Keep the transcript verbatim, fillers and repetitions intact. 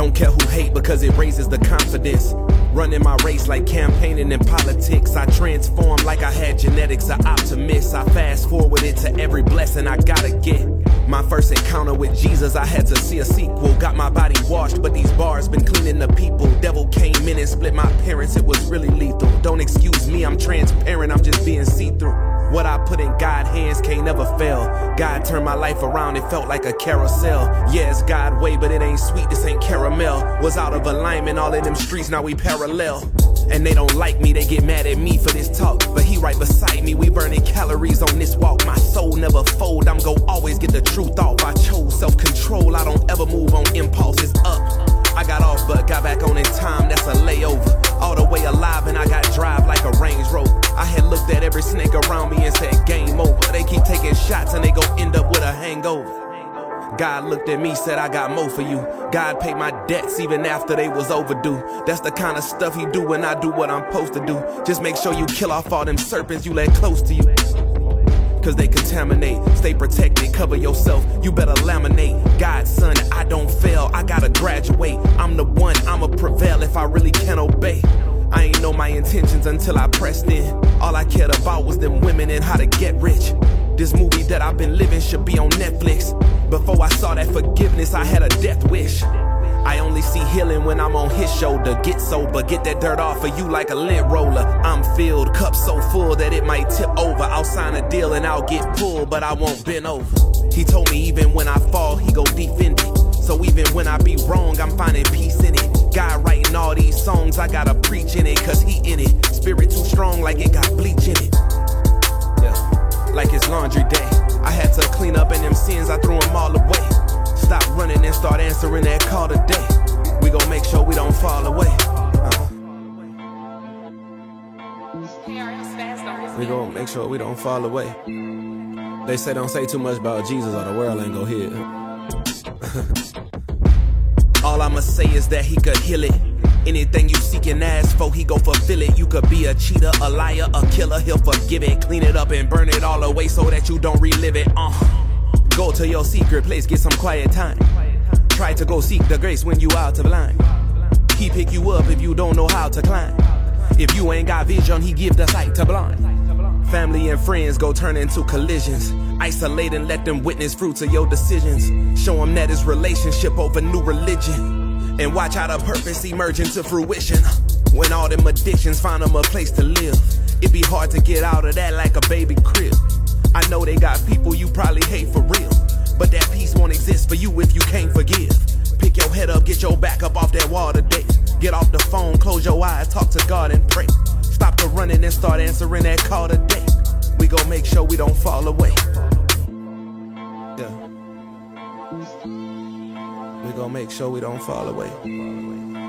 Don't care who hate because it raises the confidence. Running my race like campaigning in politics. I transform like I had genetics, an optimist. I fast forwarded to every blessing I gotta get. My first encounter with Jesus, I had to see a sequel. Got my body washed, but these bars been cleaning the people. Devil came in and split my parents, it was really lethal. Don't excuse me, I'm transparent, I'm just being see-through. What I put in God's hands can't never fail. God turned my life around, it felt like a carousel. Yeah, it's God's way, but it ain't sweet, this ain't caramel. Was out of alignment, all in them streets, now we parallel. And they don't like me, they get mad at me for this talk. But he right beside me, we burning calories on this walk. My soul never fold, I'm gon' always get the truth off. I chose self-control, I don't ever move on impulse, it's up. I got off but got back on in time, that's a layover. All the way alive and I got drive like a Range Rover. I had looked at every snake around me and said game over. They keep taking shots and they gon' end up with a hangover. God looked at me, said I got more for you. God paid my debts even after they was overdue. That's the kind of stuff he do when I do what I'm supposed to do. Just make sure you kill off all them serpents you let close to you. Cause they contaminate, stay protected, cover yourself, you better laminate. God's son, I don't fail, I gotta graduate. I'm the one, I'ma prevail if I really can obey. I ain't know my intentions until I pressed in. All I cared about was them women and how to get rich. This movie that I've been living should be on Netflix. Before I saw that forgiveness, I had a death wish. I only see healing when I'm on his shoulder. Get sober, get that dirt off of you like a lint roller. I'm filled, cup so full that it might tip over. I'll sign a deal and I'll get pulled, but I won't bend over. He told me even when I fall, he go defend it. So even when I be wrong, I'm finding peace in it. God writing all these songs, I gotta preach in it, cause he in it. Spirit too strong like it got bleach in it. Yeah, like it's laundry day. I had to clean up and them sins, I threw them all away. Stop running and start answering that call today. We gon' make sure we don't fall away. Uh. We gon' make sure we don't fall away. They say don't say too much about Jesus or the world ain't gon' hear it. All I'ma say is that he could heal it. Anything you seek and ask for, he gon' fulfill it. You could be a cheater, a liar, a killer, he'll forgive it. Clean it up and burn it all away so that you don't relive it. Uh. Go to your secret place, get some quiet time. Try to go seek the grace when you out of line. He pick you up if you don't know how to climb. If you ain't got vision, he give the sight to blind. Family and friends go turn into collisions. Isolate and let them witness fruits of your decisions. Show them that it's relationship over new religion. And watch how the purpose emerge into fruition. When all them addictions find them a place to live. It be hard to get out of that like a baby crib. I know they got people you probably hate for real, but that peace won't exist for you if you can't forgive. Pick your head up, get your back up off that wall today. Get off the phone, close your eyes, talk to God and pray. Stop the running and start answering that call today. We gon' make sure we don't fall away. Yeah. We gon' make sure we don't fall away.